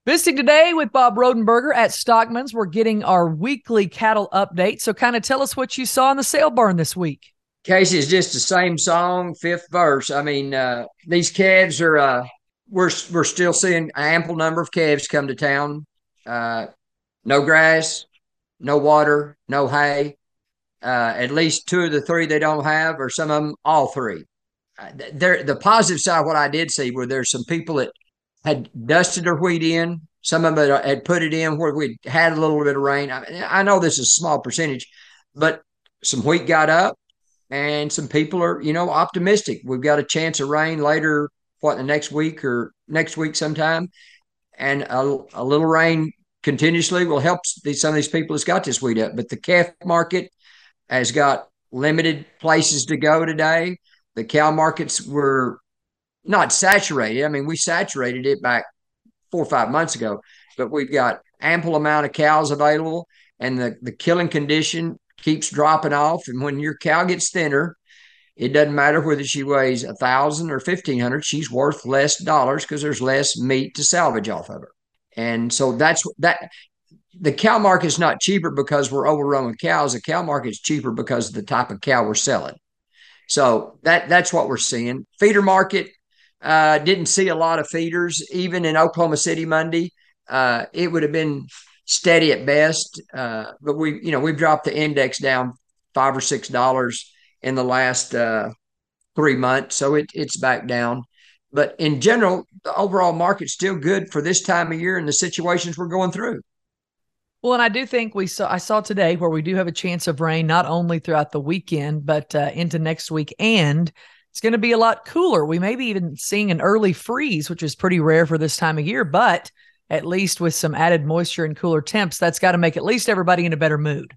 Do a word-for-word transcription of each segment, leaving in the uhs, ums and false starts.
Visiting today with Bob Rodenberger at Stockman's. We're getting our weekly cattle update. So kind of tell us what you saw in the sale barn this week. Casey, is just the same song, fifth verse. I mean, uh, these calves are. Uh, we're we're still seeing an ample number of calves come to town. Uh, no grass, no water, no hay. Uh, at least two of the three they don't have, or some of them all three. Uh, there, the positive side, what I did see were there's some people that had dusted their wheat in. Some of them had put it in where we had a little bit of rain. I, I know this is a small percentage, but some wheat got up and some people are, you know, optimistic. We've got a chance of rain later, what, the next week or next week sometime. And a, a little rain continuously will help these, some of these people that's got this wheat up. But the calf market has got limited places to go today. The cow markets were not saturated. I mean, we saturated it back four or five months ago, but we've got ample amount of cows available, and the, the killing condition keeps dropping off. And when your cow gets thinner, it doesn't matter whether she weighs a thousand or fifteen hundred, she's worth less dollars because there's less meat to salvage off of her. And so that's that. The cow market is not cheaper because we're overrun with cows. The cow market is cheaper because of the type of cow we're selling. So that that's what we're seeing. Feeder market, uh, didn't see a lot of feeders even in Oklahoma City Monday. Uh, it would have been steady at best, uh, but we you know we've dropped the index down five or six dollars in the last uh, three months, so it, it's back down. But in general, the overall market's still good for this time of year and the situations we're going through. Well, and I do think we saw, I saw today where we do have a chance of rain, not only throughout the weekend, but uh, into next week. And it's going to be a lot cooler. We may be even seeing an early freeze, which is pretty rare for this time of year, but at least with some added moisture and cooler temps, that's got to make at least everybody in a better mood.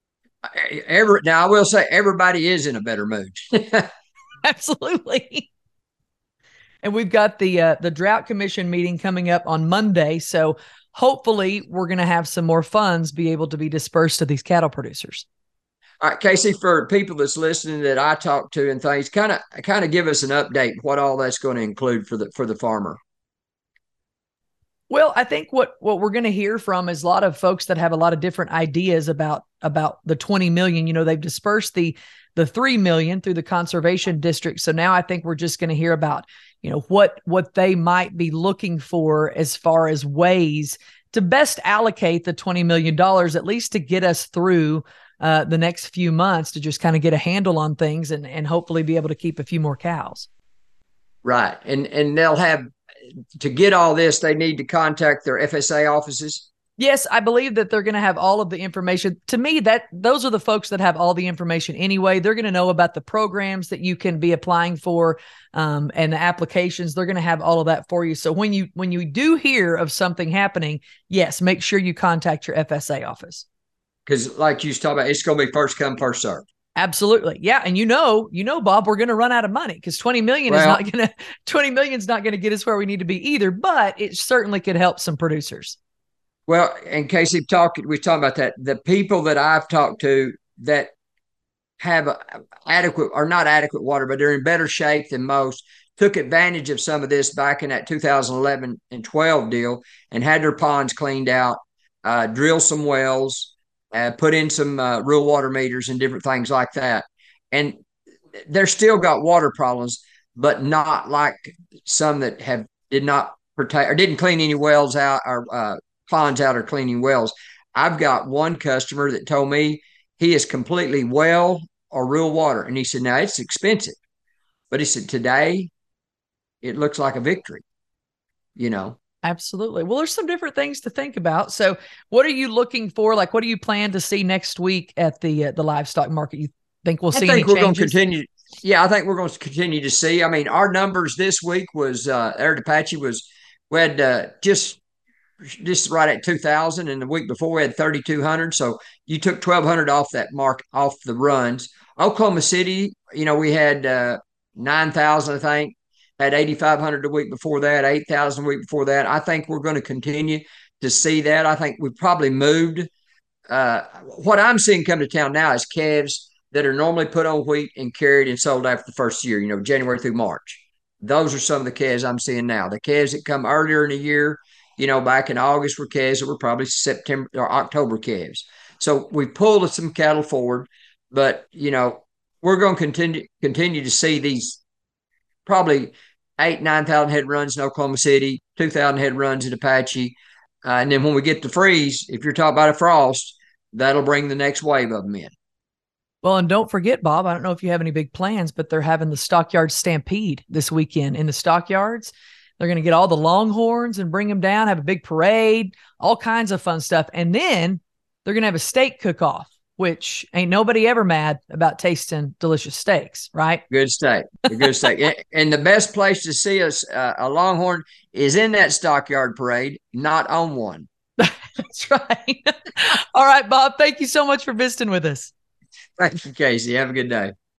Every, now, I will say everybody is in a better mood. Absolutely. And we've got the uh, the drought commission meeting coming up on Monday, so hopefully we're going to have some more funds be able to be dispersed to these cattle producers. All right, Casey, for people that's listening that I talk to and things, kind of kind of give us an update what all that's going to include for the for the farmer. Well, I think what what we're going to hear from is a lot of folks that have a lot of different ideas about about the twenty million. You know, they've dispersed the the three million through the conservation district. So now I think we're just going to hear about, you know, what what they might be looking for as far as ways to best allocate the twenty million dollars, at least to get us through uh, the next few months, to just kind of get a handle on things and and hopefully be able to keep a few more cows. Right. And and they'll have to get all this, they need to contact their F S A offices. Yes, I believe that they're going to have all of the information. To me, that those are the folks that have all the information anyway. They're going to know about the programs that you can be applying for, um, and the applications. They're going to have all of that for you. So when you when you do hear of something happening, yes, make sure you contact your F S A office. Because like you was talking about, it's going to be first come, first serve. Absolutely. Yeah. And you know, you know, Bob, we're going to run out of money because twenty million is Well, not going to, twenty million is not going to get us where we need to be either, but it certainly could help some producers. well, in case you've talked, we talking about that. The people that I've talked to that have a, adequate or not adequate water, but they're in better shape than most, took advantage of some of this back in that two thousand eleven and twelve deal and had their ponds cleaned out, uh, drill some wells, uh, put in some uh, rural water meters and different things like that. And they're still got water problems, but not like some that have did not protect or didn't clean any wells out or uh, ponds out or cleaning wells. I've got one customer that told me he is completely well or real water. And he said, now it's expensive. But he said, today it looks like a victory, you know. Absolutely. Well, there's some different things to think about. So, what are you looking for? Like, what do you plan to see next week at the uh, the livestock market? You think we'll I see any think we're going to changes? continue. Yeah, I think we're going to continue to see. I mean, our numbers this week was uh, Air Apache was we had uh, just just right at two thousand, and the week before we had thirty-two hundred. So you took twelve hundred off that mark off the runs. Oklahoma City, you know, we had uh, nine thousand, I think. Had eighty-five hundred the week before that, eight thousand the week before that. I think we're going to continue to see that. I think we've probably moved. Uh, what I'm seeing come to town now is calves that are normally put on wheat and carried and sold after the first year, you know, January through March. Those are some of the calves I'm seeing now. The calves that come earlier in the year, you know, back in August were calves that were probably September or October calves. So we pulled some cattle forward, but you know, we're going to continue continue to see these probably eight, nine thousand head runs in Oklahoma City, two thousand head runs in Apache. Uh, and then when we get to freeze, if you're talking about a frost, that'll bring the next wave of them in. Well, and don't forget, Bob, I don't know if you have any big plans, but they're having the Stockyard Stampede this weekend in the stockyards. They're going to get all the longhorns and bring them down, have a big parade, all kinds of fun stuff. And then they're going to have a steak cook-off, which ain't nobody ever mad about tasting delicious steaks, right? Good steak. A good steak. And the best place to see us, uh, a longhorn is in that stockyard parade, not on one. That's right. All right, Bob, thank you so much for visiting with us. Thank you, Casey. Have a good day.